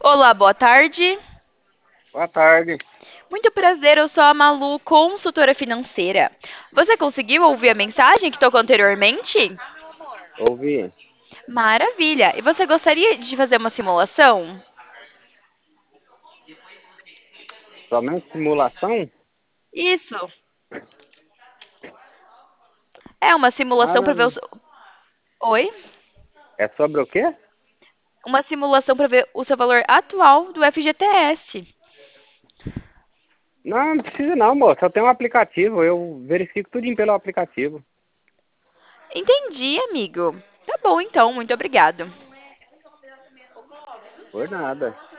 Olá, boa tarde. Boa tarde. Muito prazer, eu sou a Malu, consultora financeira. Você conseguiu ouvir a mensagem que tocou anteriormente? Ouvi. Maravilha! E você gostaria de fazer uma simulação? Somente simulação? Isso. É uma Ah, simulação para ver não. os... Oi? É sobre o quê? Uma simulação para ver o seu valor atual do FGTS. Não, não precisa não, moço. Eu tenho um aplicativo. Eu verifico tudinho pelo aplicativo. Entendi, amigo. Tá bom, então. Muito obrigado. Por nada.